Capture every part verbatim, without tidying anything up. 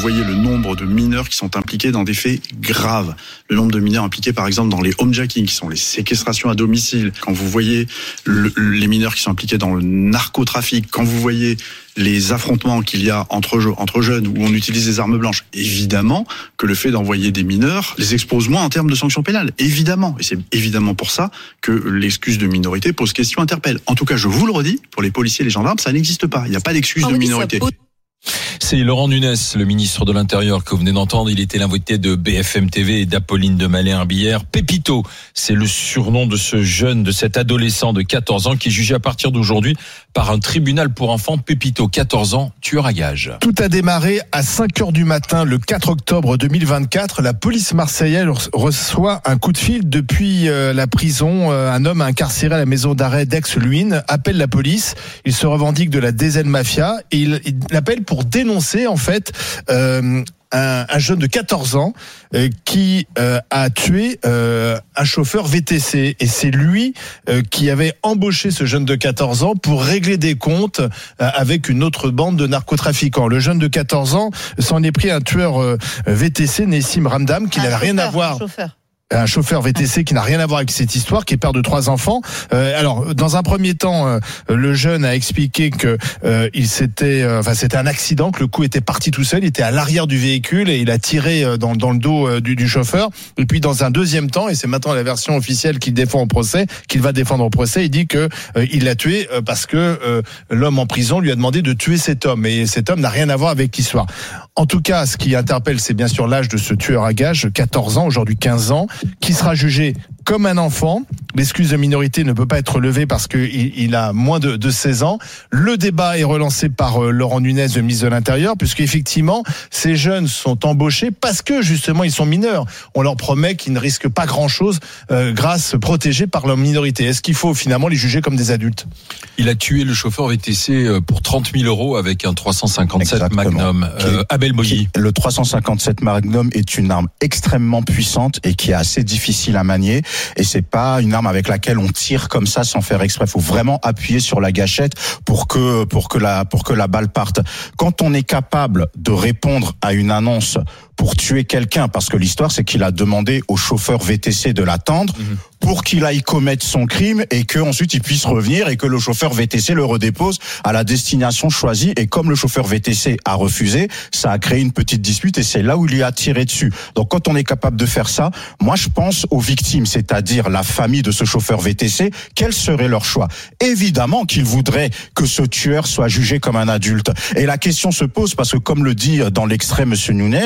voyez le nombre de mineurs qui sont impliqués dans des faits graves, le nombre de mineurs impliqués par exemple dans les homejacking, qui sont les séquestrations à domicile, quand vous voyez le, les mineurs qui sont impliqués dans le narcotrafic, quand vous voyez les affrontements qu'il y a entre, entre jeunes où on utilise des armes blanches, évidemment que le fait d'envoyer des mineurs les expose moins en termes de sanctions pénales, évidemment. Et c'est évidemment pour ça que l'excuse de minorité pose question, interpelle. En tout cas, je vous le redis, pour les policiers et les gendarmes, ça n'existe pas. Il n'y a pas d'excuse de minorité. C'est Laurent Nunez, le ministre de l'Intérieur que vous venez d'entendre. Il était l'invité de B F M T V et d'Apolline de Malherbe-hier. Pépito, c'est le surnom de ce jeune, de cet adolescent de quatorze ans qui est jugé à partir d'aujourd'hui par un tribunal pour enfants. Pépito, quatorze ans, tueur à gages. Tout a démarré à cinq heures du matin le quatre octobre deux mille vingt-quatre. La police marseillaise reçoit un coup de fil depuis la prison. Un homme incarcéré à la maison d'arrêt d'Aix-Luynes appelle la police. Il se revendique de la D Z Mafia et il, il appelle pour dénoncer en fait euh, un, un jeune de quatorze ans euh, qui euh, a tué euh, un chauffeur V T C, et c'est lui euh, qui avait embauché ce jeune de quatorze ans pour régler des comptes euh, avec une autre bande de narcotrafiquants. Le jeune de quatorze ans s'en est pris un tueur euh, V T C, Nessim Ramdam, qui n'avait rien à voir. Chauffeur. Un chauffeur V T C qui n'a rien à voir avec cette histoire, qui est père de trois enfants. Euh, alors, dans un premier temps, euh, le jeune a expliqué que euh, il s'était, euh, enfin, c'était un accident, que le coup était parti tout seul. Il était à l'arrière du véhicule et il a tiré euh, dans, dans le dos euh, du, du chauffeur. Et puis, dans un deuxième temps, et c'est maintenant la version officielle qu'il défend au procès, qu'il va défendre au procès, il dit que euh, il l'a tué euh, parce que euh, l'homme en prison lui a demandé de tuer cet homme. Et cet homme n'a rien à voir avec l'histoire. En tout cas, ce qui interpelle, c'est bien sûr l'âge de ce tueur à gages, quatorze ans, aujourd'hui quinze ans, qui sera jugé comme un enfant. L'excuse de minorité ne peut pas être levée parce qu'il il a moins de, de seize ans. Le débat est relancé par euh, Laurent Nunez, le ministre de l'Intérieur, puisqu'effectivement, ces jeunes sont embauchés parce que justement, ils sont mineurs. On leur promet qu'ils ne risquent pas grand-chose euh, grâce, protégés par leur minorité. Est-ce qu'il faut finalement les juger comme des adultes ? Il a tué le chauffeur V T C pour trente mille euros avec un trois cent cinquante-sept Exactement. Magnum. Euh, Abel Boilly. Le trois cent cinquante-sept Magnum est une arme extrêmement puissante et qui est assez difficile à manier. Et c'est pas une arme avec laquelle on tire comme ça sans faire exprès. Il faut vraiment appuyer sur la gâchette pour que pour que la pour que la balle parte. Quand on est capable de répondre à une annonce pour tuer quelqu'un, parce que l'histoire c'est qu'il a demandé au chauffeur V T C de l'attendre mmh. pour qu'il aille commettre son crime et que ensuite il puisse revenir et que le chauffeur V T C le redépose à la destination choisie. Et comme le chauffeur V T C a refusé, ça a créé une petite dispute et c'est là où il lui a tiré dessus. Donc quand on est capable de faire ça, moi je pense aux victimes, c'est-à-dire la famille de ce chauffeur V T C, quel serait leur choix ? Évidemment qu'ils voudraient que ce tueur soit jugé comme un adulte. Et la question se pose parce que comme le dit dans l'extrait Monsieur Nunez,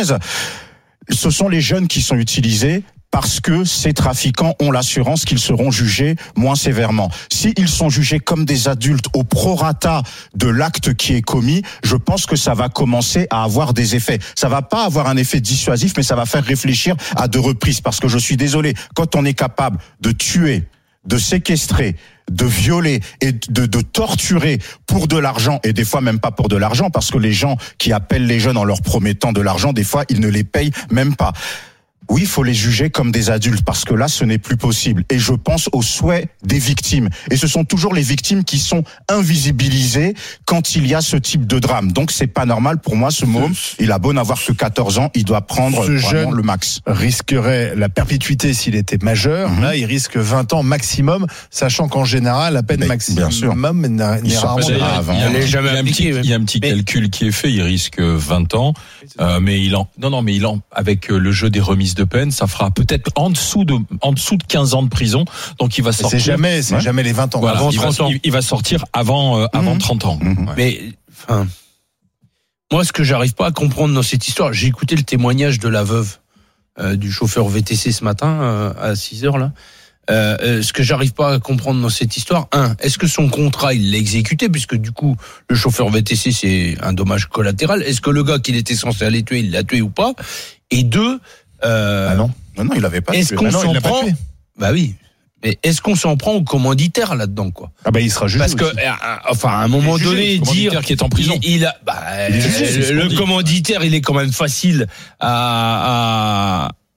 ce sont les jeunes qui sont utilisés parce que ces trafiquants ont l'assurance qu'ils seront jugés moins sévèrement. S'ils sont jugés comme des adultes au prorata de l'acte qui est commis, je pense que ça va commencer à avoir des effets. Ça va pas avoir un effet dissuasif, mais ça va faire réfléchir à deux reprises. Parce que je suis désolé, quand on est capable de tuer, de séquestrer, de violer et de, de torturer pour de l'argent, et des fois même pas pour de l'argent, parce que les gens qui appellent les jeunes en leur promettant de l'argent, des fois ils ne les payent même pas. Oui, il faut les juger comme des adultes parce que là, ce n'est plus possible. Et je pense aux souhaits des victimes. Et ce sont toujours les victimes qui sont invisibilisées quand il y a ce type de drame. Donc, c'est pas normal pour moi, ce môme. Il a beau n'avoir que quatorze ans, il doit prendre ce vraiment jeune le max. Risquerait la perpétuité s'il était majeur. Mm-hmm. Là, il risque vingt ans maximum, sachant qu'en général, la peine Mais, maximum n'est rarement grave. Il y a, il y a, il y a, il y a un petit, il y a un petit mais... calcul qui est fait. Il risque vingt ans, euh, mais il en, non, non, mais il en, avec le jeu des remises de peine, ça fera peut-être en dessous de en dessous de quinze ans de prison. Donc il va sortir. C'est jamais, c'est ouais. jamais les vingt ans. Voilà, avant il trente va, ans. Il, il va sortir avant euh, avant mmh. trente ans. Mmh. Ouais. Mais enfin, moi, ce que j'arrive pas à comprendre dans cette histoire, j'ai écouté le témoignage de la veuve euh, du chauffeur V T C ce matin euh, à six heures là. Euh, euh, ce que j'arrive pas à comprendre dans cette histoire, un, est-ce que son contrat il l'a exécuté, puisque du coup le chauffeur V T C c'est un dommage collatéral. Est-ce que le gars qu'il était censé aller tuer, il l'a tué ou pas? Et deux, euh, ah non, non, non, il avait pas. Est-ce tué. qu'on ah non, s'en il prend? pas tué. Bah oui. Mais est-ce qu'on s'en prend au commanditaire là-dedans, quoi? Ah bah il sera jugé. Parce que, aussi. euh, enfin, à un moment donné, dire qui est en prison, il, il a, bah, il est jugé, le, le commanditaire, il est quand même facile à, à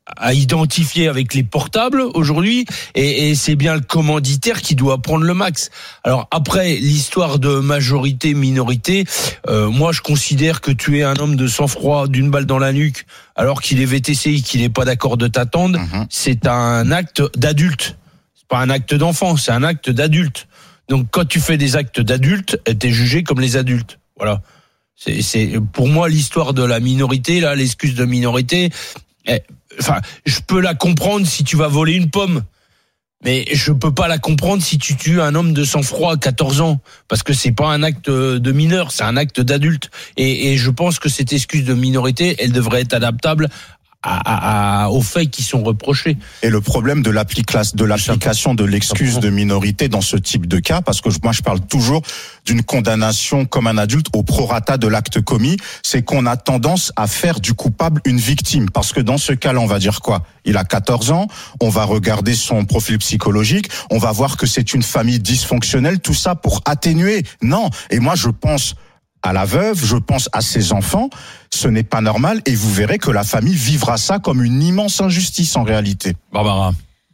à identifier avec les portables aujourd'hui, et, et c'est bien le commanditaire qui doit prendre le max. Alors après, l'histoire de majorité, minorité, euh, moi je considère que tuer un homme de sang-froid d'une balle dans la nuque alors qu'il est V T C et qu'il n'est pas d'accord de t'attendre, mmh. c'est un acte d'adulte. C'est pas un acte d'enfant, c'est un acte d'adulte. Donc quand tu fais des actes d'adultes, t'es jugé comme les adultes. Voilà. C'est, c'est pour moi l'histoire de la minorité, là, l'excuse de minorité. Eh, enfin, je peux la comprendre si tu vas voler une pomme, mais je peux pas la comprendre si tu tues un homme de sang-froid à quatorze ans, parce que c'est pas un acte de mineur, c'est un acte d'adulte. Et, et je pense que cette excuse de minorité, elle devrait être adaptable À, à, aux faits qui sont reprochés. Et le problème de, l'applica- de l'application de l'excuse de minorité dans ce type de cas, parce que moi je parle toujours d'une condamnation comme un adulte au prorata de l'acte commis, c'est qu'on a tendance à faire du coupable une victime. Parce que dans ce cas-là, on va dire quoi ? Il a quatorze ans, on va regarder son profil psychologique, on va voir que c'est une famille dysfonctionnelle, tout ça pour atténuer. Non, et moi je pense à la veuve, je pense à ses enfants, ce n'est pas normal et vous verrez que la famille vivra ça comme une immense injustice en réalité. Barbara.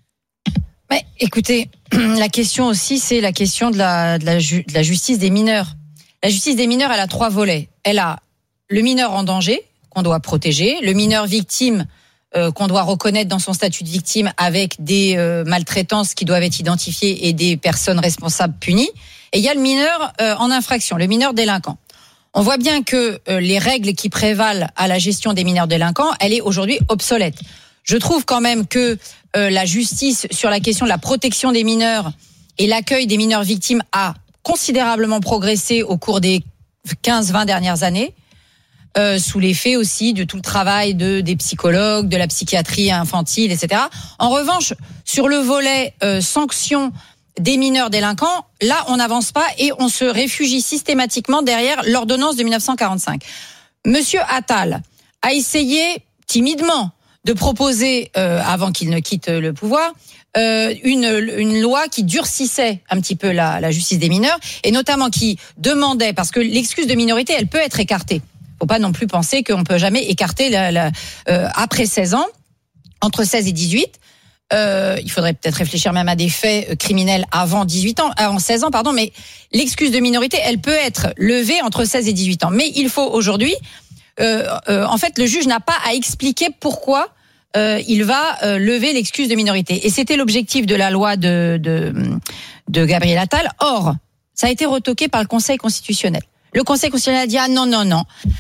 Mais écoutez, la question aussi, c'est la question de la, de la, ju- de la justice des mineurs. La justice des mineurs, elle a trois volets. Elle a le mineur en danger, qu'on doit protéger, le mineur victime, euh, qu'on doit reconnaître dans son statut de victime avec des euh, maltraitances qui doivent être identifiées et des personnes responsables punies. Et il y a le mineur euh, en infraction, le mineur délinquant. On voit bien que euh, les règles qui prévalent à la gestion des mineurs délinquants, elle est aujourd'hui obsolète. Je trouve quand même que euh, la justice sur la question de la protection des mineurs et l'accueil des mineurs victimes a considérablement progressé au cours des quinze vingt dernières années, euh, sous l'effet aussi de tout le travail de des psychologues, de la psychiatrie infantile, et cetera. En revanche, sur le volet euh, sanctions des mineurs délinquants, là, on n'avance pas et on se réfugie systématiquement derrière l'ordonnance de dix-neuf cent quarante-cinq. Monsieur Attal a essayé timidement de proposer, euh, avant qu'il ne quitte le pouvoir, euh, une, une loi qui durcissait un petit peu la, la justice des mineurs et notamment qui demandait, parce que l'excuse de minorité, elle peut être écartée. Faut pas non plus penser qu'on peut jamais écarter la, la, euh, après seize ans, entre seize et dix-huit. Euh, il faudrait peut-être réfléchir même à des faits criminels avant dix-huit ans, avant seize ans, pardon, mais l'excuse de minorité, elle peut être levée entre seize et dix-huit ans. Mais il faut aujourd'hui, euh, euh, en fait, le juge n'a pas à expliquer pourquoi euh, il va euh, lever l'excuse de minorité. Et c'était l'objectif de la loi de, de, de Gabriel Attal. Or, ça a été retoqué par le Conseil constitutionnel. Le Conseil constitutionnel a dit, ah non, non, non.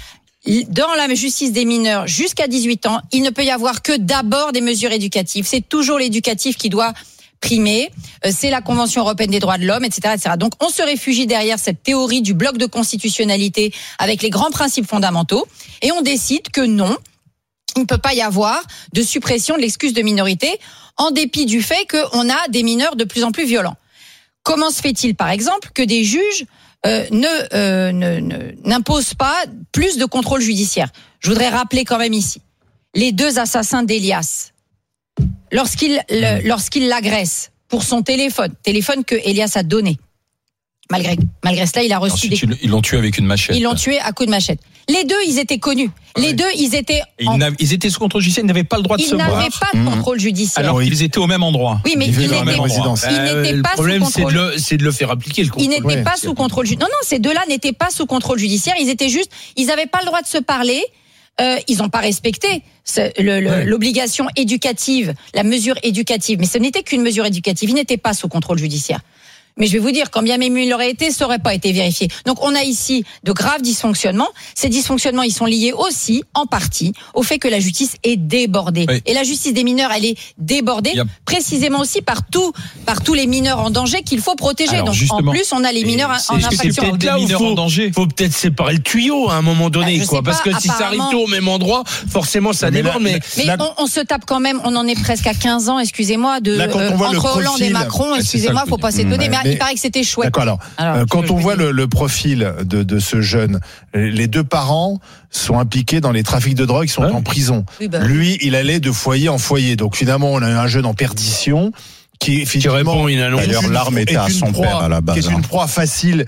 Dans la justice des mineurs jusqu'à dix-huit ans, il ne peut y avoir que d'abord des mesures éducatives. C'est toujours l'éducatif qui doit primer. C'est la Convention européenne des droits de l'homme, et cetera, et cetera. Donc, on se réfugie derrière cette théorie du bloc de constitutionnalité avec les grands principes fondamentaux et on décide que non, il ne peut pas y avoir de suppression de l'excuse de minorité en dépit du fait qu'on a des mineurs de plus en plus violents. Comment se fait-il, par exemple, que des juges Euh, ne, euh, ne, ne n'impose pas plus de contrôle judiciaire. Je voudrais rappeler quand même ici les deux assassins d'Elias. Lorsqu'il le, lorsqu'il l'agresse pour son téléphone, téléphone que Elias a donné. Malgré malgré cela, il a reçu Ensuite, des ils l'ont tué avec une machette. Ils l'ont tué à coups de machette. Les deux, ils étaient connus. Les ouais. deux, ils étaient ils, en... ils étaient sous contrôle judiciaire, ils n'avaient pas le droit de ils se voir. Ils n'avaient pas de contrôle judiciaire. Alors qu'ils étaient au même endroit. Oui, mais ils, ils n'étaient résidence. euh, pas problème, sous contrôle. C'est de, le, c'est de le faire appliquer le contrôle. Ils n'étaient ouais, pas sous contrôle judiciaire. Non, non, ces deux-là n'étaient pas sous contrôle judiciaire. Ils étaient juste, ils n'avaient pas le droit de se parler. Euh, ils n'ont pas respecté ce, le, le, ouais. l'obligation éducative, la mesure éducative. Mais ce n'était qu'une mesure éducative. Ils n'étaient pas sous contrôle judiciaire. Mais je vais vous dire, quand bien même il l'aurait été, ça n'aurait pas été vérifié. Donc on a ici de graves dysfonctionnements. Ces dysfonctionnements, ils sont liés aussi, en partie, au fait que la justice est débordée. Oui. Et la justice des mineurs, elle est débordée, yep. précisément aussi par, tout, par tous les mineurs en danger qu'il faut protéger. Alors, donc en plus, on a les mineurs en infraction. C'est peut-être là où faut, en danger. faut peut-être séparer le tuyau à un moment donné, bah, quoi. Parce pas, que si ça arrive tout au même endroit, forcément ça mais déborde. La, mais la... mais on, on se tape quand même, on en est presque à quinze ans, excusez-moi, de là, euh, entre Hollande et Macron, excusez-moi, faut pas s'étonner. Mais il paraît que c'était chouette. D'accord, alors, alors euh, quand on voit le, le profil de, de ce jeune, les deux parents sont impliqués dans les trafics de drogue, ils sont ouais. en prison. Oui, bah, Lui, il allait de foyer en foyer. Donc finalement, on a un jeune en perdition qui, qui répond une annonce. D'ailleurs, l'arme était à son proie, père à la base. Qui est une proie facile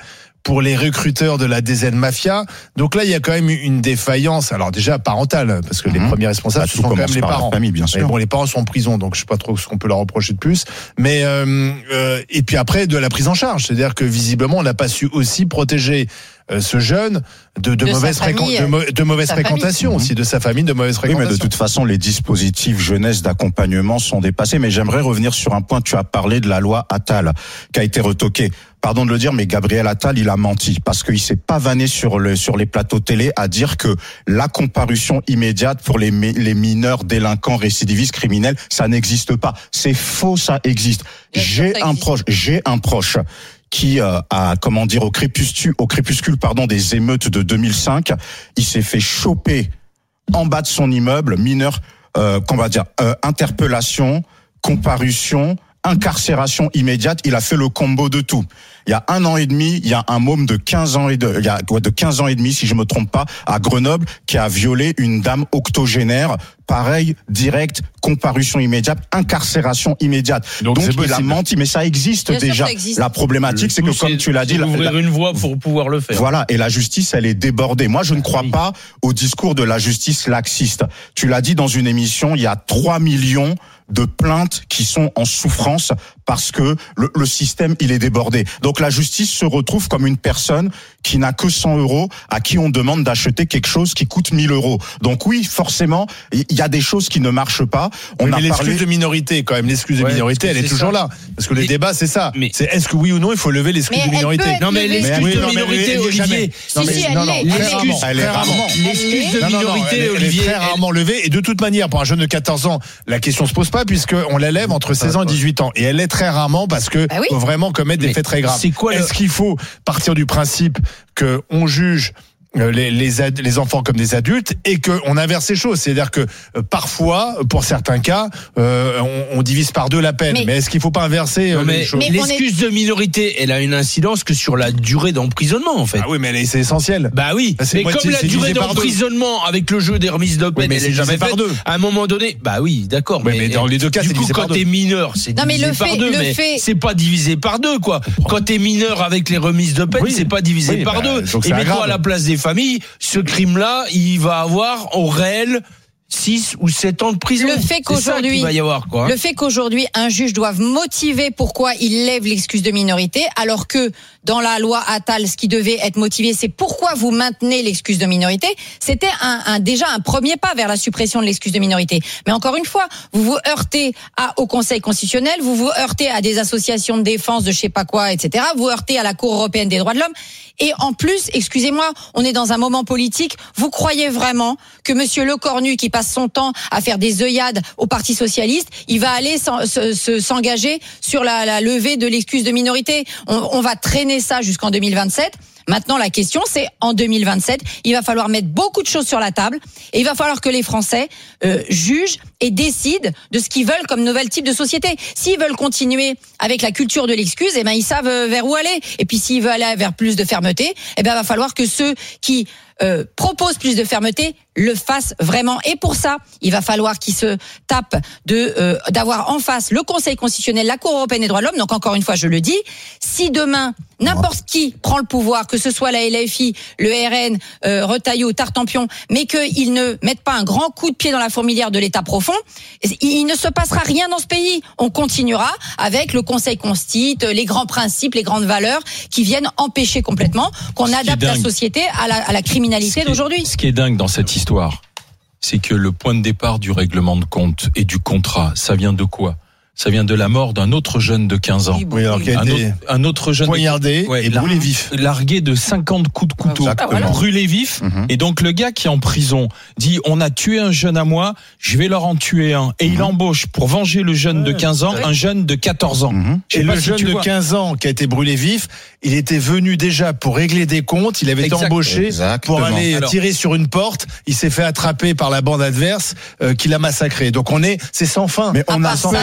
pour les recruteurs de la D Z Mafia. Donc là, il y a quand même une défaillance. Alors déjà parentale, parce que mmh. les premiers responsables, bah, ce sont quand même les parents. Famille, bien sûr. Mais bon, les parents sont en prison, donc je sais pas trop ce qu'on peut leur reprocher de plus. Mais euh, euh, et puis après de la prise en charge, c'est-à-dire que visiblement on n'a pas su aussi protéger euh, ce jeune de, de, de mauvaise, famille, fréquent, de, de mauvaise fréquentation famille. aussi, de sa famille, de mauvaise Oui, fréquentation. mais de toute façon, les dispositifs jeunesse d'accompagnement sont dépassés. Mais j'aimerais revenir sur un point. Tu as parlé de la loi Attal qui a été retoquée. Pardon de le dire, mais Gabriel Attal, il a menti parce qu'il s'est pavané sur le sur les plateaux télé à dire que la comparution immédiate pour les les mineurs délinquants récidivistes criminels, ça n'existe pas. C'est faux, ça existe. Bien J'ai sûr, ça un existe. proche, j'ai un proche qui euh, a, comment dire, au crépuscule, au crépuscule, pardon, des émeutes de deux mille cinq, il s'est fait choper en bas de son immeuble, mineur, euh, qu'on va dire, euh, interpellation, comparution, incarcération immédiate. Il a fait le combo de tout. Il y a un an et demi, il y a un môme de quinze ans et de, il y a de quinze ans et demi, si je me trompe pas, à Grenoble, qui a violé une dame octogénaire. Pareil, direct, comparution immédiate, incarcération immédiate. Donc, Donc c'est il possible. a menti, mais ça existe Bien sûr, déjà. ça existe. La problématique, c'est que comme tu l'as dit, la- ouvrir la- une voie pour pouvoir le faire. voilà, et la justice, elle est débordée. Moi, je ne crois oui. pas au discours de la justice laxiste. Tu l'as dit dans une émission, il y a trois millions de plaintes qui sont en souffrance parce que le, le système, il est débordé. Donc la justice se retrouve comme une personne qui n'a que cent euros, à qui on demande d'acheter quelque chose qui coûte mille euros. Donc oui, forcément, il y a des choses qui ne marchent pas. On Oui, a mais l'excuse parlé... de minorité, quand même, l'excuse de Ouais, minorité, parce elle que est c'est toujours ça. là. Parce que le Mais- débat, c'est ça. mais- C'est est-ce que oui ou non, il faut lever l'excuse Mais de elle minorité. peut être Non, mais levée. l'excuse Oui, de non, mais minorité, elle est jamais- Olivier. Non, Si, mais- si, elle non, non, l'est, très elle l'est. rarement, Elle est très rarement. L'excuse de Non, non, non, minorité, elle, elle est Olivier. très rarement levée. Et de toute manière, pour un jeune de quatorze ans, la question se pose pas puisqu'on l'élève entre seize ans et dix-huit ans. Et elle l'est très rarement parce que Bah oui. faut vraiment commettre des Mais faits très graves. c'est quoi le- Est-ce qu'il faut partir du principe que on juge euh, les, les, ad- les enfants comme des adultes et qu'on inverse les choses, c'est-à-dire que euh, parfois, pour certains cas, euh, on, on divise par deux la peine. Mais, Mais- est-ce qu'il faut pas inverser euh, Non, mais les choses? Mais on l'excuse de minorité, elle a une incidence que sur la durée d'emprisonnement, en fait. Ah oui, mais elle est- c'est essentiel. Bah oui, Bah, c'est mais moitié- comme la c'est durée divisé par deux. d'emprisonnement avec le jeu des remises de peine, Oui, mais elle c'est est jamais divisé par faite. deux. À un moment donné, bah oui, d'accord. Oui, mais dans les deux cas, du c'est coup, divisé par quand deux. t'es mineur, c'est Non, mais divisé le par fait- deux, le mais fait- c'est pas divisé par deux, quoi. Quand t'es mineur avec les remises de peine, Oui. c'est pas divisé Oui, par bah, deux. donc Et c'est mets-toi aggrave. à la place des familles, ce crime-là, il va avoir au réel six ou sept ans de prison. Le fait C'est ça qu'aujourd'hui- qu'il va y avoir, quoi. Le fait qu'aujourd'hui, un juge doive motiver pourquoi il lève l'excuse de minorité, alors que dans la loi Attal, ce qui devait être motivé, c'est pourquoi vous maintenez l'excuse de minorité. C'était un, un, déjà un premier pas vers la suppression de l'excuse de minorité. Mais encore une fois, vous vous heurtez à, au Conseil constitutionnel, vous vous heurtez à des associations de défense de je sais pas quoi, et cetera. Vous vous heurtez à la Cour européenne des droits de l'homme. Et en plus, excusez-moi, on est dans un moment politique. Vous croyez vraiment que Monsieur Lecornu, qui passe son temps à faire des œillades au Parti socialiste, il va aller s'en- se- se- s'engager sur la, la levée de l'excuse de minorité? On, on va traîner ça jusqu'en deux mille vingt-sept. Maintenant, la question, c'est en deux mille vingt-sept, il va falloir mettre beaucoup de choses sur la table et il va falloir que les Français euh, jugent et décident de ce qu'ils veulent comme nouvel type de société. S'ils veulent continuer avec la culture de l'excuse, eh ben ils savent euh, vers où aller. Et puis s'ils veulent aller vers plus de fermeté, eh ben il va falloir que ceux qui euh, proposent plus de fermeté le fassent vraiment. Et pour ça, il va falloir qu'ils se tapent de euh, d'avoir en face le Conseil constitutionnel, la Cour européenne des droits de l'homme. Donc encore une fois, je le dis, si demain n'importe qui prend le pouvoir, que ce soit la L F I, le R N, euh, Retailleau, Tartampion, mais qu'ils ne mettent pas un grand coup de pied dans la fourmilière de l'État profond, il ne se passera rien dans ce pays. On continuera avec le Conseil constitue, les grands principes, les grandes valeurs qui viennent empêcher complètement qu'on adapte la société à la, à la criminalité d'aujourd'hui. Ce qui est dingue dans cette histoire, c'est que le point de départ du règlement de compte et du contrat, ça vient de quoi ? Ça vient de la mort d'un autre jeune de quinze ans. Oui, alors qui a Un été autre, un autre jeune poignardé Ouais, et lar- brûlé vif. largué de cinquante coups de couteau, Exactement. brûlé vif. Mhm. Et donc le gars qui est en prison dit on a tué un jeune à moi, je vais leur en tuer un. Et il embauche pour venger le jeune de quinze ans, un jeune de quatorze ans. Mhm. Je sais Et pas le si jeune tu de vois. quinze ans qui a été brûlé vif, il était venu déjà pour régler des comptes, il avait été Exact. embauché Exactement. pour aller Alors- tirer sur une porte, il s'est fait attraper par la bande adverse euh, qui l'a massacré. Donc on est, c'est sans fin. Mais on À a part ça, peur il y a du pas de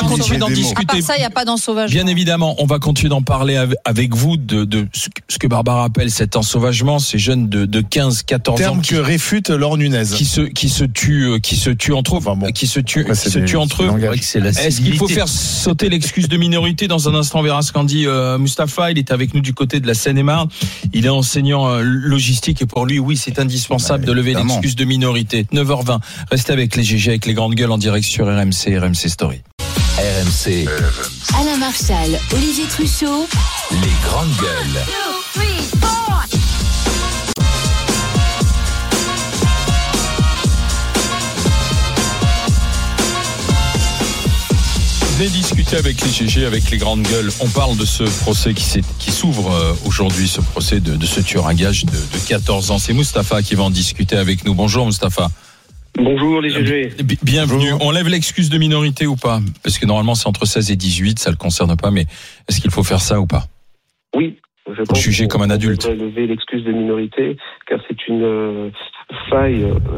continuer d'en À discuter. part ça, il n'y a pas d'ensauvagement. Bien évidemment, on va continuer d'en parler avec vous de, de ce que Barbara appelle cet ensauvagement, ces jeunes de, de quinze, quatorze ans. Terme qui, que réfute Laure Nunez. Qui se, qui se tuent, qui se tuent entre eux. Enfin bon. Qui se tuent, Après, qui se tuent entre eux. Est-ce qu'il faut faire sauter l'excuse de minorité? Dans un instant, on verra ce qu'en dit euh, Mustapha. Il est avec nous du côté de la Seine-et-Marne. Il est enseignant euh, logistique et pour lui, oui, c'est indispensable bah, de lever évidemment. l'excuse de minorité. neuf heures vingt. Restez avec les G G, avec les grandes gueules en direct sur R M C, R M C Story. R M C. Alain Marchal, Olivier Truchot. Les grandes gueules. Two, three, four. Venez discuter avec les G G, avec les grandes gueules. On parle de ce procès qui, qui s'ouvre aujourd'hui, ce procès de, de ce tueur à gages de, de quatorze ans. C'est Mustapha qui va en discuter avec nous. Bonjour Mustapha. Bonjour les G G. Bienvenue. Bonjour. On lève l'excuse de minorité ou pas? Parce que normalement c'est entre seize et dix-huit, ça ne le concerne pas, mais est-ce qu'il faut faire ça ou pas? Oui. Je pense juger comme un adulte. Lever l'excuse de minorité, car c'est une euh, faille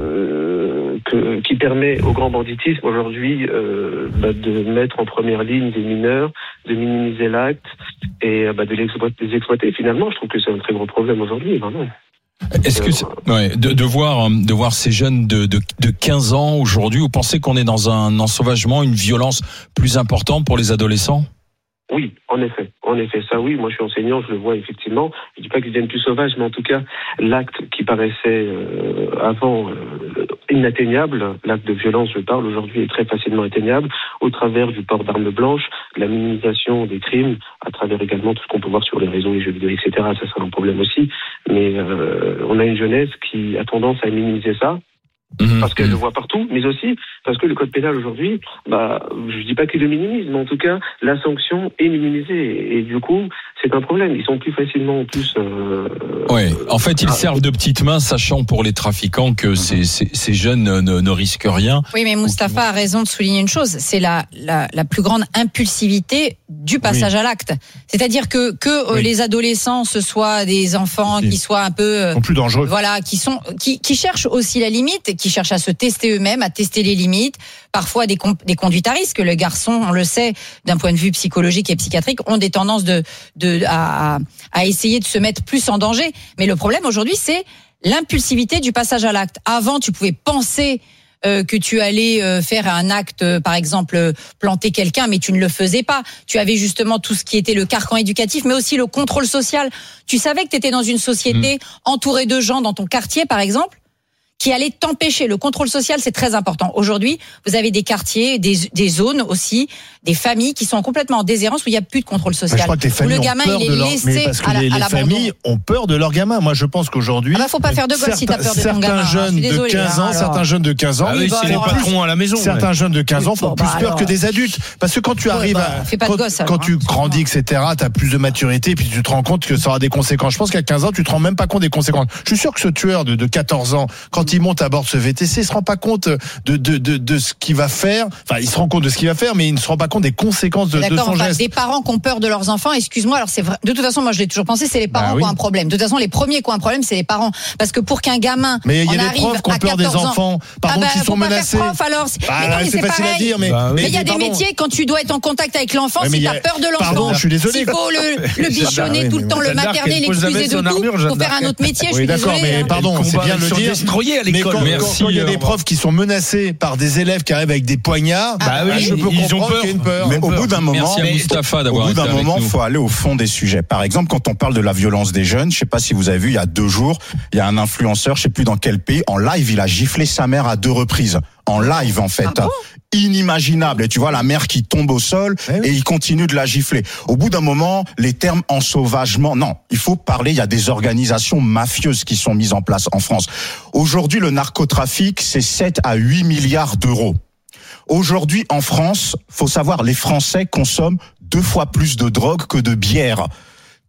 euh, que, qui permet au grand banditisme aujourd'hui euh, bah, de mettre en première ligne des mineurs, de minimiser l'acte et bah, de les exploiter, les exploiter. Finalement, je trouve que c'est un très gros problème aujourd'hui, vraiment. Est-ce que c'est, ouais, de, de voir de voir ces jeunes de, de, de quinze ans aujourd'hui, vous pensez qu'on est dans un ensauvagement, une violence plus importante pour les adolescents? Oui, en effet, en effet, ça oui, moi je suis enseignant, je le vois effectivement, je dis pas qu'ils deviennent plus sauvages, mais en tout cas, l'acte qui paraissait euh, avant euh, inatteignable, l'acte de violence, je parle, aujourd'hui est très facilement atteignable, au travers du port d'armes blanches, la minimisation des crimes, à travers également tout ce qu'on peut voir sur les réseaux, les jeux vidéo, et cetera, ça c'est un problème aussi, mais euh, on a une jeunesse qui a tendance à minimiser ça, Mmh, parce qu'elle mmh. le voit partout, mais aussi parce que le code pénal aujourd'hui, bah, je dis pas qu'il le minimise, mais en tout cas, la sanction est minimisée, et, et du coup, c'est un problème. Ils sont plus facilement en plus. Euh, ouais. En fait, ils ah, servent de petites mains, sachant pour les trafiquants que mmh. ces, ces, ces jeunes ne, ne, ne risquent rien. Oui, mais Mustapha a raison de souligner une chose, c'est la, la, la plus grande impulsivité du passage oui. à l'acte. C'est-à-dire que que oui. les adolescents, ce soient des enfants oui. qui soient un peu sont plus dangereux. Voilà, qui sont qui, qui cherchent aussi la limite, qui cherchent à se tester eux-mêmes, à tester les limites, parfois des, des conduites à risque. Le garçon, on le sait, d'un point de vue psychologique et psychiatrique, ont des tendances de, de à, à essayer de se mettre plus en danger. Mais le problème aujourd'hui, c'est l'impulsivité du passage à l'acte. Avant, tu pouvais penser euh, que tu allais euh, faire un acte, euh, par exemple, euh, planter quelqu'un, mais tu ne le faisais pas. Tu avais justement tout ce qui était le carcan éducatif, mais aussi le contrôle social. Tu savais que tu étais dans une société mmh. entourée de gens dans ton quartier, par exemple, qui allait t'empêcher. Le contrôle social, c'est très important. Aujourd'hui, vous avez des quartiers, des, des zones aussi, des familles qui sont complètement en déshérence où il n'y a plus de contrôle social. Je crois que les familles où le gamin, ont peur il est de leur... laissé mais parce que à la, les, à les familles ont peur de leur gamin. Moi, je pense qu'aujourd'hui, ah bah, faut pas faire de gosse si t'as peur de ton gamin. Certains jeunes désolée, de quinze ans, alors. certains jeunes de quinze ans, ah oui, c'est les patrons à la maison. Certains ouais. jeunes de quinze ans font bon, plus bah, peur alors. que des adultes. Parce que quand tu arrives ouais, bah, à, fais pas quand, de gosse, alors, quand tu hein, grandis, et cetera, t'as plus de maturité, et puis tu te rends compte que ça aura des conséquences. Je pense qu'à quinze ans, tu te rends même pas compte des conséquences. Je suis sûr que ce tueur de, de quatorze ans, quand il monte à bord de ce V T C, il se rend pas compte de, de, de, de ce qu'il va faire. Enfin, il se rend compte de ce qu'il va faire, mais il ne se rend pas compte des conséquences de, de son enfin, geste. Des parents qui ont peur de leurs enfants, excuse-moi, alors c'est vrai. De toute façon, moi je l'ai toujours pensé, c'est les parents bah, oui. qui ont un problème. De toute façon, les premiers qui ont un problème, c'est les parents. Parce que pour qu'un gamin. Mais il y a des profs qui ont peur des enfants, pardon, ah bah, qui sont menacés. Prof, alors. Ah, mais non, mais c'est, c'est facile pareil. à dire, mais. Bah, mais il mais y a des pardon. métiers quand tu dois être en contact avec l'enfant, ouais, si tu as peur de l'enfant. Pardon, je suis désolé. S'il faut le, le bichonner bah, tout le temps, le materner, l'excuser de tout, pour faire un autre métier, je suis désolé. D'accord, mais pardon, c'est bien de le dire. Mais quand il y a des profs qui sont menacés par des élèves qui arrivent avec des poignards, bah oui, je peux ils comprendre qu'il y a une peur. Mais au bout d'un moment, Merci à Mustapha d'avoir au bout d'un moment, nous. faut aller au fond des sujets. Par exemple, quand on parle de la violence des jeunes, je sais pas si vous avez vu, il y a deux jours, il y a un influenceur, je sais plus dans quel pays, en live, il a giflé sa mère à deux reprises. En live, en fait. Ah bon ? Inimaginable. Et tu vois la mère qui tombe au sol oui. et il continue de la gifler. Au bout d'un moment, les termes ensauvagement, non, il faut parler, il y a des organisations mafieuses qui sont mises en place en France. Aujourd'hui, le narcotrafic, c'est sept à huit milliards d'euros. Aujourd'hui, en France, faut savoir, les Français consomment deux fois plus de drogue que de bière.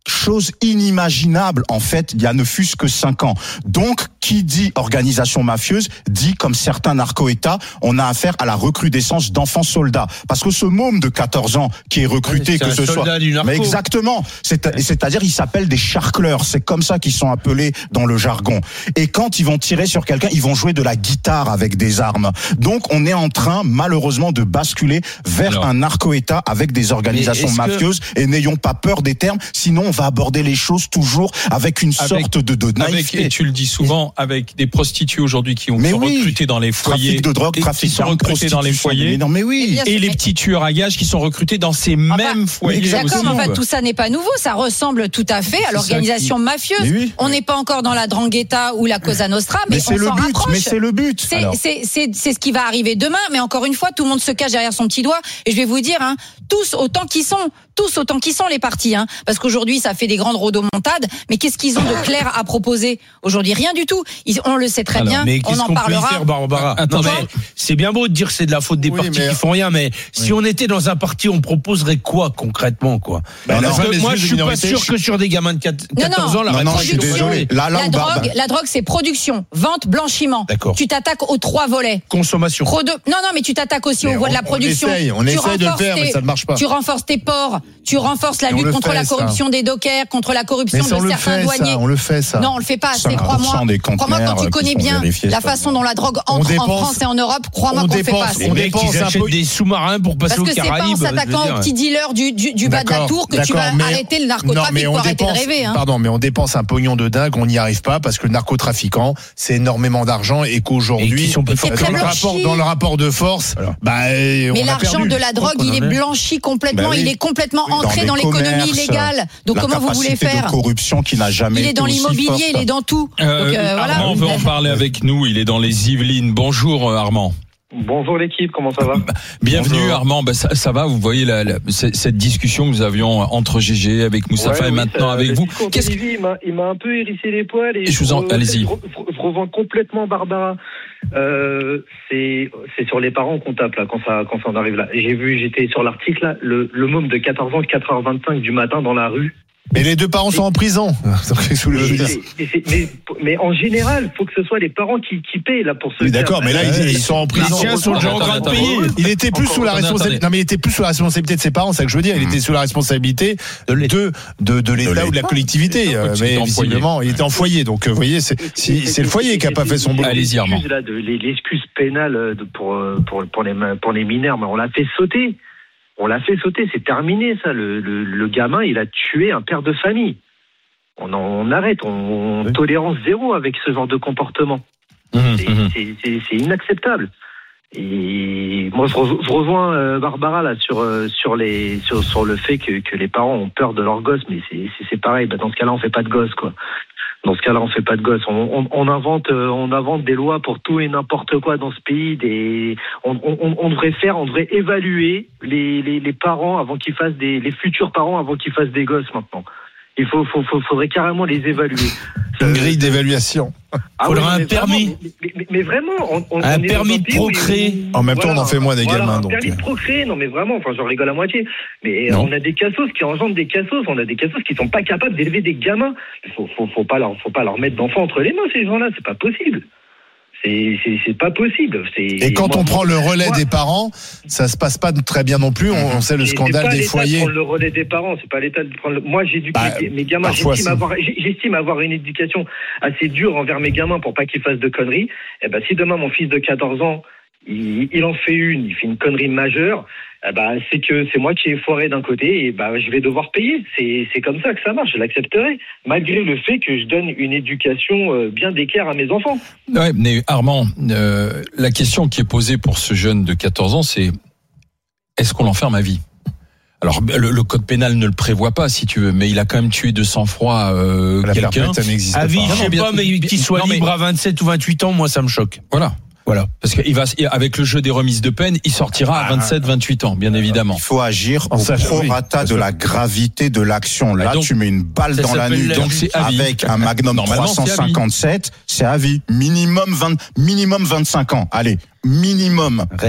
chose inimaginable, en fait, il y a ne fût-ce que cinq ans. Donc, qui dit organisation mafieuse, dit, comme certains narco-États, on a affaire à la recrudescence d'enfants soldats. Parce que ce môme de quatorze ans qui est recruté, ouais, que ce soit... Du narco. Mais exactement. C'est, ouais. C'est-à-dire, ils s'appellent des charcleurs. C'est comme ça qu'ils sont appelés dans le jargon. Et quand ils vont tirer sur quelqu'un, ils vont jouer de la guitare avec des armes. Donc, on est en train, malheureusement, de basculer vers Alors. un narco-État avec des organisations mafieuses. Que... Et n'ayons pas peur des termes, sinon on va aborder les choses toujours avec une avec, sorte de, de naïveté. Avec, et tu le dis souvent, avec des prostituées aujourd'hui qui ont mais sont oui. recrutées dans les foyers. Trafic de drogue, trafic qui sont recrutés dans les foyers. Mais non, mais oui. Et, et les petits tueurs à gages qui sont recrutés dans ces enfin, mêmes foyers. D'accord, mais en fait, tout ça n'est pas nouveau. Ça ressemble tout à fait à l'organisation qui... mafieuse. Oui. On n'est pas encore dans la Drangheta ou la Cosa Nostra, mais, mais on c'est s'en le but, rapproche. Mais c'est le but. C'est, c'est, c'est, c'est ce qui va arriver demain. Mais encore une fois, tout le monde se cache derrière son petit doigt. Et je vais vous dire, hein, tous autant qu'ils sont, tous autant qu'ils sont les partis, hein, parce qu'aujourd'hui ça fait des grandes rodomontades. Mais qu'est-ce qu'ils ont de clair à proposer aujourd'hui? Rien du tout. Ils, on le sait très Alors, bien. Mais on en parlera. Faire, Barbara Attends, non, mais c'est bien beau de dire que c'est de la faute des oui, partis mais... qui font rien, mais oui. si on était dans un parti, on proposerait quoi concrètement, quoi? Ben Parce que moi, je suis pas sûr que sur des gamins de quatorze ans, la non, non, je suis désolé. Là, là, la drogue, la drogue, c'est production, vente, blanchiment. D'accord. Tu t'attaques aux trois volets. Consommation. Prodo... Non, non, mais tu t'attaques aussi mais aux voies de la production. On essaye, on essaye de le faire, tes... mais ça ne marche pas. Tu renforces tes ports, tu renforces la lutte contre la corruption des dockers, contre la corruption de certains douaniers. On le fait, ça. Non, on le fait pas assez. Crois-moi. Crois-moi, quand tu connais bien la façon dont la drogue entre en France et en Europe, crois-moi qu'on le fait pas assez. On dépense un peu des sous-marins pour passer aux Caraïbes. Parce que c'est pas en s'attaquant aux petits dealers du du bas de la tour que tu vas arrêter le narcotrafic pour arrêter de rêver. Pardon, mais on dépense un pognon de dingue, on n'y arrive pas parce que le narcotrafiquant, c'est énormément d'argent et qu'aujourd'hui, dans le rapport de force, bah, mais l'argent de la drogue, il est blanchi complètement, il est complètement entré dans l'économie illégale. Donc comment vous voulez faire? De corruption qui n'a jamais été. Il est dans l'immobilier, il est dans tout. Euh, euh, Armand veut en parler avec nous. Il est dans les Yvelines. Bonjour Armand. Bonjour l'équipe, comment ça va? Bienvenue Bonjour. Armand, ben ça, ça va, vous voyez la, la, cette discussion que nous avions entre G G, avec Moustapha ouais, et oui, maintenant ça, avec vous. Qu'est-ce que... il, m'a, il m'a un peu hérissé les poils et, et je vous en... je, allez-y. Je, je revois complètement Barbara. Euh, c'est, c'est sur les parents qu'on tape là quand ça, quand ça en arrive là. J'ai vu, j'étais sur l'article là, le, le môme de quatorze ans, quatre heures vingt-cinq du matin dans la rue. Mais les deux parents sont en prison. Sous le mais, mais, mais, mais en général, il faut que ce soit les parents qui, qui paient là pour ce. Mais d'accord, mais là ils, ils sont en prison. Les sont déjà en train de payer. Il était plus sous la responsabilité. Non, mais il était plus sous la responsabilité de ses parents, c'est ça que je veux dire. Il était sous la responsabilité de de de, de l'État ou de la collectivité. Mais visiblement, il était en foyer. Donc, vous voyez, c'est c'est le foyer qui a pas fait son boulot. Allez-y, Armand. L'excuse pénale pour pour pour les pour les mineurs, mais on l'a fait sauter. On l'a fait sauter, c'est terminé ça. Le, le, le gamin, il a tué un père de famille. On, en, on arrête, on, on tolérance zéro avec ce genre de comportement. Mmh, c'est, mmh. c'est, c'est, c'est inacceptable. Et moi, je, re, je rejoins euh, Barbara là sur euh, sur les sur sur le fait que, que les parents ont peur de leurs gosses, mais c'est c'est, c'est pareil. Bah, dans ce cas-là, on fait pas de gosses, quoi. Dans ce cas-là, on fait pas de gosses. On, on, on invente, euh, on invente des lois pour tout et n'importe quoi dans ce pays. Des, on, on, on devrait faire, on devrait évaluer les, les, les parents avant qu'ils fassent des, les futurs parents avant qu'ils fassent des gosses maintenant. Il faut, faut, faut faudrait carrément les évaluer. Une grille d'évaluation. Ah faudra oui, un permis. Vraiment, mais, mais, mais vraiment, on, on, un on est permis de procréer. En même temps, voilà, on en fait moins des voilà, gamins. Un donc. permis de procréer, non mais vraiment, enfin j'en rigole à moitié. Mais non. On a des cassos qui engendrent des cassos, on a des cassos qui sont pas capables d'élever des gamins. Faut, faut, faut pas leur, faut pas leur mettre d'enfants entre les mains, ces gens-là, c'est pas possible. C'est, c'est, c'est pas possible. C'est, et quand moi, on prend le relais moi, des parents, ça se passe pas très bien non plus. On, on sait le scandale des foyers. C'est pas l'État de prendre le relais des parents. C'est pas l'État de prendre. Le... Moi, j'éduque bah, mes, mes gamins. J'estime avoir, j'estime avoir une éducation assez dure envers mes gamins pour pas qu'ils fassent de conneries. Et ben, si demain mon fils de quatorze ans, il, il en fait une, il fait une connerie majeure. Eh ben, c'est que c'est moi qui ai foiré d'un côté et ben, je vais devoir payer. C'est, c'est comme ça que ça marche, je l'accepterai, malgré le fait que je donne une éducation bien d'équerre à mes enfants. Ouais, mais Armand, euh, la question qui est posée pour ce jeune de quatorze ans, c'est est-ce qu'on l'enferme à vie ? Alors, le, le code pénal ne le prévoit pas, si tu veux, mais il a quand même tué de sang-froid euh, quelqu'un. Ça n'existe à vie, pas. je sais pas, mais qu'il soit non, libre mais... à vingt-sept ou vingt-huit ans, moi, ça me choque. Voilà. Voilà. Parce qu'il va, avec le jeu des remises de peine, il sortira à vingt-sept, vingt-huit ans, bien évidemment. Il faut agir au prorata de la gravité de l'action. Là, donc, tu mets une balle dans la nuque, donc c'est avec un Magnum trois cent cinquante-sept, c'est à vie. Minimum vingt, minimum vingt-cinq ans. Allez, minimum. Réel.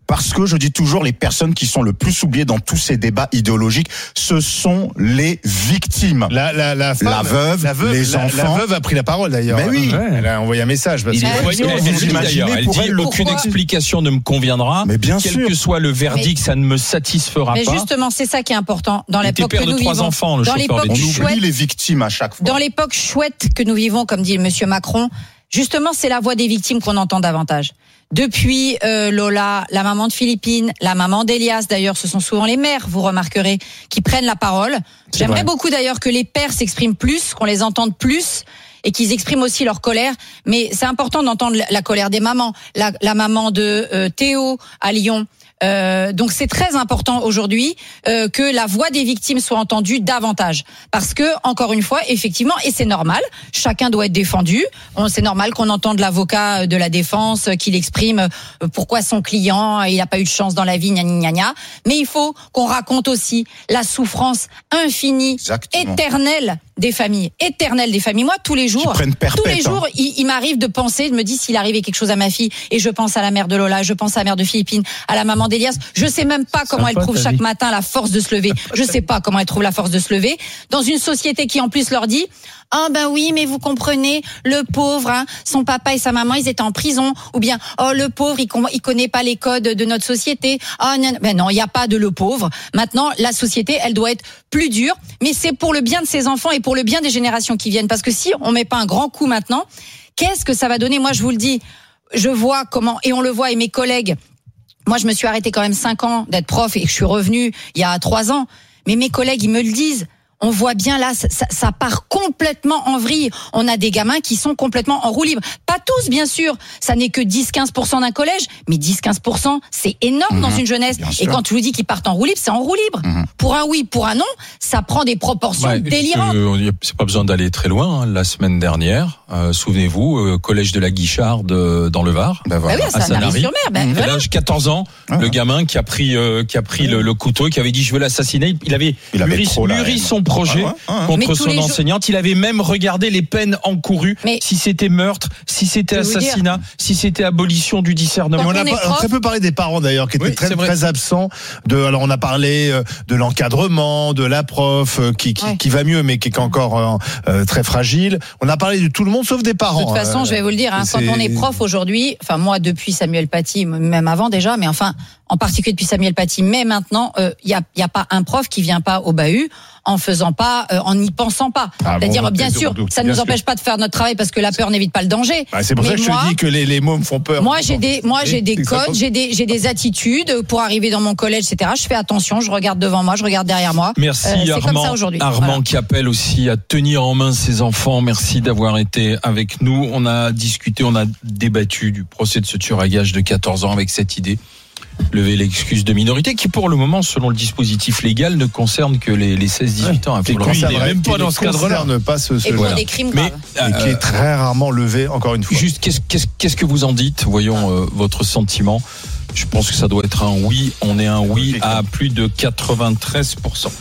Parce que je dis toujours, les personnes qui sont le plus oubliées dans tous ces débats idéologiques, ce sont les victimes. La, la, la, femme, la, veuve, la veuve, les la, enfants. La veuve a pris la parole d'ailleurs. Mais oui. Ouais. Elle a envoyé un message. Parce Il que... est, Euh, elle, elle, elle, vous dit imaginez d'ailleurs, elle pour dit elle aucune pourquoi explication ne me conviendra. Mais bien quel sûr. que soit le verdict, ça ne me satisfera Mais pas. justement, c'est ça qui est important dans Il était l'époque que père de nous trois vivons. enfants, le dans chauffeur l'époque On vétéran. chouette, oublie les victimes à chaque fois. dans l'époque chouette que nous vivons, comme dit Monsieur Macron, justement, c'est la voix des victimes qu'on entend davantage. Depuis euh, Lola, la maman de Philippine, la maman d'Elias, d'ailleurs, ce sont souvent les mères, vous remarquerez, qui prennent la parole. C'est J'aimerais vrai. beaucoup d'ailleurs que les pères s'expriment plus, qu'on les entende plus et qu'ils expriment aussi leur colère. Mais c'est important d'entendre la colère des mamans. La, la maman de euh, Théo à Lyon. Euh, donc c'est très important aujourd'hui euh, que la voix des victimes soit entendue davantage, parce que encore une fois, effectivement, et c'est normal, chacun doit être défendu. On, c'est normal qu'on entende l'avocat de la défense qu'il exprime euh, pourquoi son client il n'a pas eu de chance dans la vie, gna gna gna. Mais il faut qu'on raconte aussi la souffrance infinie, Exactement. éternelle des familles, éternelle des familles. Moi, tous les jours, prennent perpète, tous les jours, hein. il, il m'arrive de penser, de me dire s'il arrivait quelque chose à ma fille, et je pense à la mère de Lola, je pense à la mère de Philippine, à la maman d'Elias. Je sais même pas comment Sympa, elle trouve ta chaque vie. matin la force de se lever. Je sais pas comment elle trouve la force de se lever dans une société qui en plus leur dit ah ben oui, mais vous comprenez, le pauvre, hein, son papa et sa maman, ils étaient en prison, ou bien oh le pauvre, il, con- il connaît pas les codes de notre société. Ah non, ben non, il y a pas de le pauvre. Maintenant, la société, elle doit être plus dure, mais c'est pour le bien de ses enfants et pour le bien des générations qui viennent, parce que si on met pas un grand coup maintenant, qu'est-ce que ça va donner? Moi, je vous le dis, je vois comment, et on le voit, et mes collègues. Moi, je me suis arrêtée quand même cinq ans d'être prof et je suis revenue il y a trois ans. Mais mes collègues, ils me le disent. On voit bien là, ça, ça part complètement en vrille. On a des gamins qui sont complètement en roue libre. Pas tous, bien sûr. Ça n'est que dix à quinze pour cent d'un collège. Mais dix à quinze pour cent, c'est énorme mmh, dans une jeunesse. Et quand tu vous dis qu'ils partent en roue libre, c'est en roue libre. Mmh. Pour un oui, pour un non, ça prend des proportions Ouais, délirantes. Euh, c'est pas besoin d'aller très loin. Hein. La semaine dernière, euh, souvenez-vous, euh, collège de la Guicharde euh, dans le Var. Ben voilà. Bah oui, à Sanary-sur-Mer. Ben À voilà. l'âge quatorze ans, Ah, le ouais. gamin qui a pris, euh, qui a pris le, le couteau, qui avait dit je veux l'assassiner. Il avait, Il avait mûri, trop la mûri haine. son projet. Ah ouais, ah ouais. Contre Mais tous son les jours- enseignante, il avait même regardé les peines encourues. Mais- si c'était meurtre, si c'était Je vais vous dire- assassinat, si c'était abolition du discernement. Mais on Quand a on est pas- prof- très peu parlé des parents d'ailleurs, qui étaient Oui, très, c'est vrai. très absents. De, alors on a parlé euh, de l'encadrement, de la prof euh, qui, qui, Ouais. qui va mieux, mais qui est encore euh, euh, très fragile. On a parlé de tout le monde sauf des parents. De toute façon, Euh, je vais vous le dire, hein, quand c'est- on est prof aujourd'hui, enfin moi depuis Samuel Paty, même avant déjà, mais enfin en particulier depuis Samuel Paty, mais maintenant, il euh, y a, y a pas un prof qui vient pas au bahut en faisant pas, euh, en n'y pensant pas. Ah bon, C'est-à-dire, on bien doute, sûr, on doute, ça ne bien nous sûr. empêche pas de faire notre travail parce que la peur n'évite pas le danger. Bah, c'est pour Mais ça que moi, je te dis que les, les mots me font peur. Moi, j'ai des, moi, j'ai des Ça codes, compte. j'ai des, j'ai des attitudes pour arriver dans mon collège, et cetera. Je fais attention, je regarde devant moi, je regarde derrière moi. Merci Euh, c'est comme Armand. ça aujourd'hui. Armand Voilà. qui appelle aussi à tenir en main ses enfants. Merci d'avoir été avec nous. On a discuté, on a débattu du procès de ce tueur à gages de quatorze ans avec cette idée. Lever l'excuse de minorité qui, pour le moment, selon le dispositif légal, ne concerne que les, les seize dix-huit ans. Il Qui faut le concerne- rappeler. même pas qui dans ne ce cadre-là. concerne pas ce, ce Et pour voilà. des crimes Mais graves. et qui euh, est très rarement levé, encore une fois. juste, qu'est-ce, qu'est-ce, qu'est-ce que vous en dites? Voyons euh, votre sentiment. Je pense que ça doit être un oui. On est un oui à plus de quatre-vingt-treize pour cent.